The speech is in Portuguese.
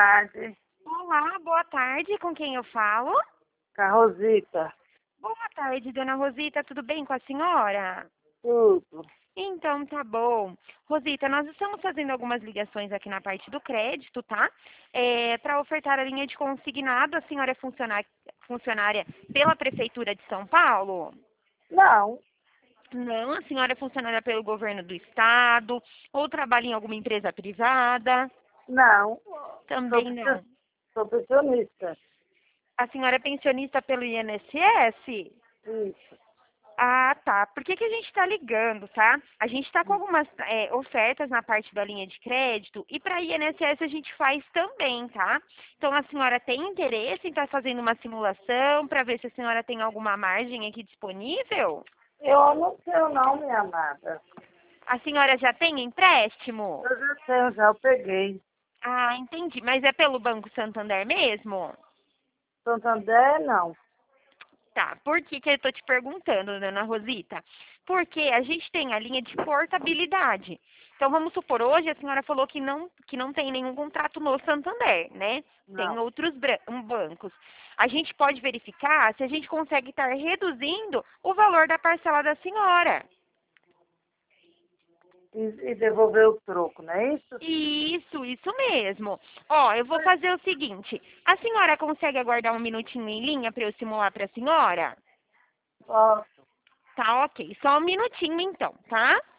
tarde. Olá, boa tarde. Com quem eu falo? Com a Rosita. Boa tarde, dona Rosita. Tudo bem com a senhora? Tudo. Então, tá bom. Rosita, nós estamos fazendo algumas ligações aqui na parte do crédito, tá? Para ofertar a linha de consignado, a senhora é funcionária pela Prefeitura de São Paulo? Não, Não, a senhora é funcionária pelo governo do estado ou trabalha em alguma empresa privada? não. Sou, Também pensi- não. sou pensionista. A senhora é pensionista pelo INSS? Isso. Ah, tá. Por que a gente está ligando, tá? A gente está com algumas ofertas na parte da linha de crédito e para INSS a gente faz também, tá? Então a senhora tem interesse em estar fazendo uma simulação para ver se a senhora tem alguma margem aqui disponível? Eu não tenho não, minha amada. A senhora já tem empréstimo? Eu já tenho, já eu peguei. Ah, entendi. Mas é pelo Banco Santander mesmo? Santander, não. Tá, por que eu tô te perguntando, dona Rosita? Porque a gente tem a linha de portabilidade. Então, vamos supor, hoje a senhora falou que não tem nenhum contrato no Santander, né? Tem Não. outros bancos. A gente pode verificar se a gente consegue estar reduzindo o valor da parcela da senhora. E devolver o troco, não é isso? Isso mesmo. Ó, eu vou fazer o seguinte. A senhora consegue aguardar um minutinho em linha para eu simular para a senhora? Posso. Tá, ok. Só um minutinho então, tá?